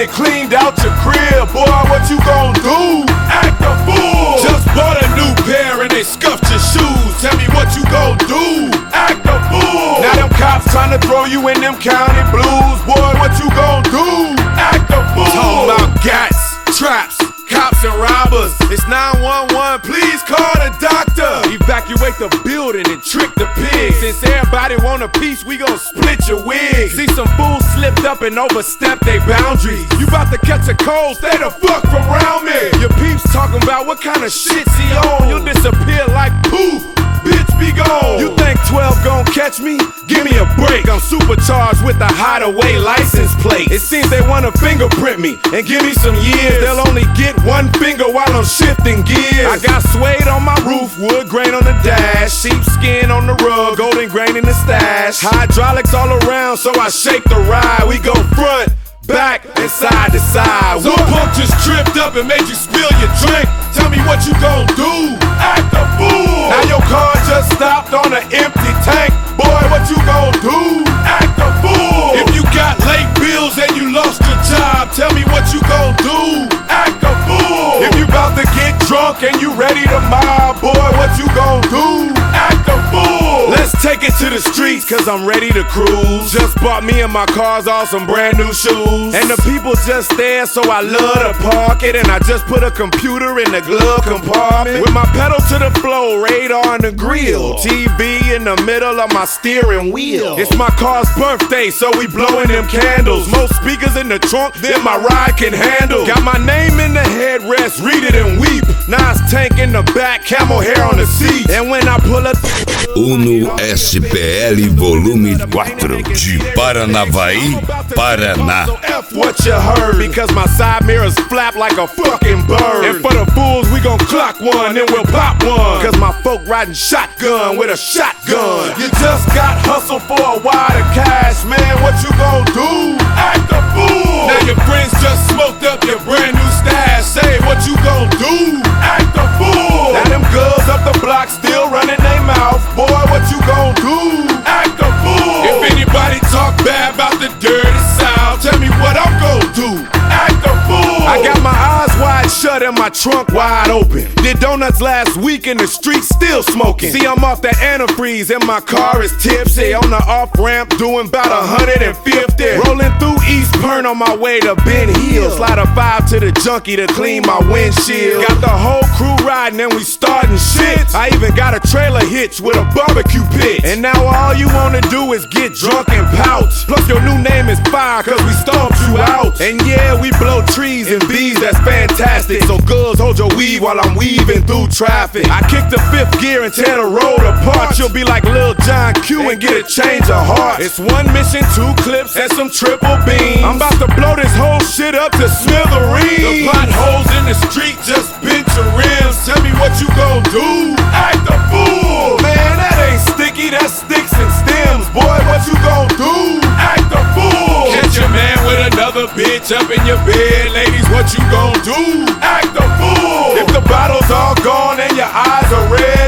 they cleaned out your crib. Boy, what you gon' do? Act a fool. Just bought a new pair and they scuffed your shoes. Tell me what you gon' do? Act a fool. Now them cops tryna throw you in them county blues. Boy, what you gon' do? Act a fool. Talking about gats, traps, cops and robbers. It's 911, please call the doctor. Evacuate the building and trick the pigs. Since everybody want a piece, we gon' split your wig. See some fools slipped up and overstepped their boundaries. You bout to catch a cold, stay the fuck from around me. Your peeps talking about what kind of shit's he on. You'll disappear like poof. Bitch, be gone. You think 12 gon' catch me? Give me a break. I'm supercharged with a hideaway license plate. It seems they wanna fingerprint me and give me some years. They'll only get one finger while I'm shifting gears. I got suede on my roof, wood grain on the dash, sheepskin on the rug, golden grain in the stash. Hydraulics all around, so I shake the ride. We go front, back, and side to side. Some punk just tripped up and made you spill your drink. Tell me what you gon' do? Act a fool. Now your car just stopped on an empty tank. Boy, what you gon' do? Act a fool. If you got late bills and you lost your job, tell me what you gon' do? Act a fool. If you bout to get drunk and you ready to mob, boy, what you gon' do? Act a fool. Let's take it to the streets, cause I'm ready to cruise. Just bought me and my cars all some brand new shoes. And the people just there, so I love to park it. And I just put a computer in the glove compartment. With my pedal to the floor, radar in the grill, TV in the middle of my steering wheel. It's my car's birthday, so we blowing them candles. Most speakers in the trunk than my ride can handle. Got my name in the headrest, read it and weep. Nice tank in the back, camel hair on the seat. And when I pull up Uno SPL volume 4 de Paranavaí, Paraná. F what you heard, because my side mirrors flap like a fucking bird. And for the fools, we gon' clock one, then we'll pop one. Cause my folk riding shotgun with a shotgun. You just got hustle for a wad of cash, man, what you gon' do? Act a fool. Now your friends just smoked up your brand new stash. Say what you gon' do? Act a fool. Now them girls up the block still running their mouth. Boy, what you gon' do? Act a fool. If anybody talk bad about the dirty South, tell me what I'm gon' do. Act a fool. I got my eyes wide shut and my trunk wide open. Did donuts last week in the street, still smoking. See, I'm off that antifreeze and my car is tipsy. On the off-ramp doing about 150. Rolling through East Pern on my way to Ben Hill. Slide a 5 to the junkie to clean my windshield. Got the whole crew riding and we starting shit. I even got a trailer hitch with a barbecue pit. And now all you wanna do is get drunk and pout. Plus your new name is fire cause we stomped you out. And yeah, we blow trees and bees, that's fantastic. So girls, hold your weave while I'm weaving through traffic. I kick the 5th gear and tear the road apart. You'll be like Lil John Q and get a change of heart. It's 1 mission, 2 clips, and some triple beams. I'm about to blow this whole shit up to smithereens. The potholes in the street just bent your rims. Tell me what you gon' do? Act a fool. Man, that ain't sticky, that's sticks and stems. Boy, what you gon' do? Act a fool. Catch your man with another bitch up in your bed. Ladies, what you gon' do? Act a fool. If the bottle's all gone and your eyes are red,